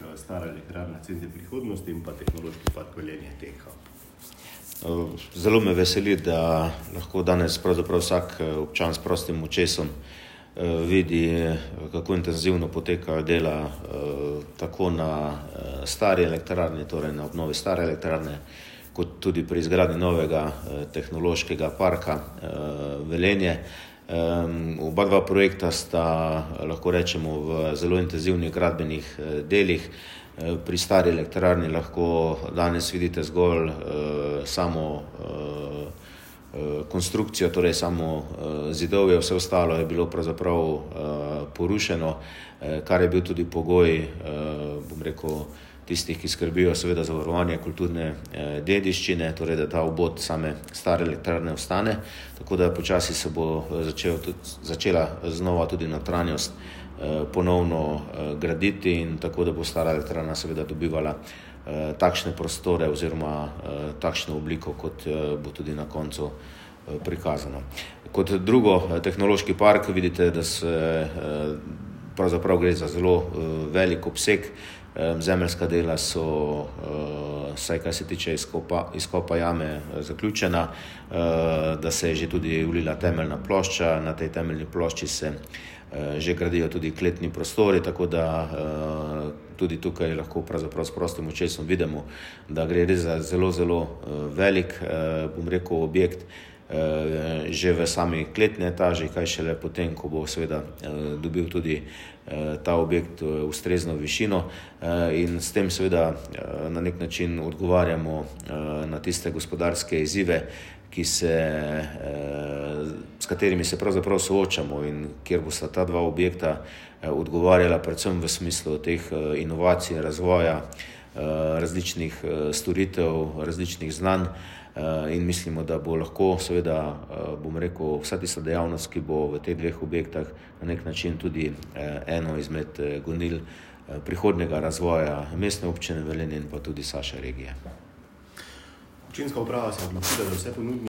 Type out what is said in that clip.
Stara elektrarna Center prihodnosti in pa Tehnološki park Velenje TEK. Zelo me veseli, da lahko danes pravzaprav vsak občan s prostim očesom vidi, kako intenzivno potekajo dela tako na stari elektrarni, torej na obnovi stare elektrarne, kot tudi pri izgradnji novega tehnološkega parka Velenje. Oba dva projekta sta, lahko rečemo, v zelo intenzivnih gradbenih delih. Pri stari elektrarni lahko danes vidite zgolj samo konstrukcijo, torej samo zidovje, vse ostalo je bilo pravzaprav porušeno, kar je bil tudi pogoj, tistih, ki skrbijo seveda za varovanje kulturne dediščine, torej da ta obod same stare elektrarne ostane, tako da počasi se bo začela znova tudi notranjost ponovno graditi in tako da bo stara elektrarna seveda dobivala takšne prostore oziroma takšno obliko, kot bo tudi na koncu prikazano. Kot drugo, tehnološki park, vidite, da se pravzaprav gre za zelo velik obseg. Zemeljska dela so, saj kar se tiče izkopa jame, zaključena, da se je že tudi ulila temeljna plošča, na tej temeljni plošči se že gradijo tudi kletni prostori, tako da tudi tukaj lahko pravzaprav s prostim očesom vidimo, da gre res za zelo velik, objekt, že v sami kletni etaži, kaj šele potem, ko bo seveda dobil tudi ta objekt ustrezno višino in s tem seveda na nek način odgovarjamo na tiste gospodarske izzive, s katerimi se pravzaprav soočamo in kjer bosta ta dva objekta odgovarjala predvsem v smislu teh inovacij, razvoja, različnih storitev, različnih znanj in mislimo, da bo lahko seveda, vsa tista dejavnost, ki bo v teh dveh objektah na nek način tudi eno izmed gonil prihodnjega razvoja mestne občine Velenje in pa tudi naše regije. Občinska uprava se odločila, da vse ponudnike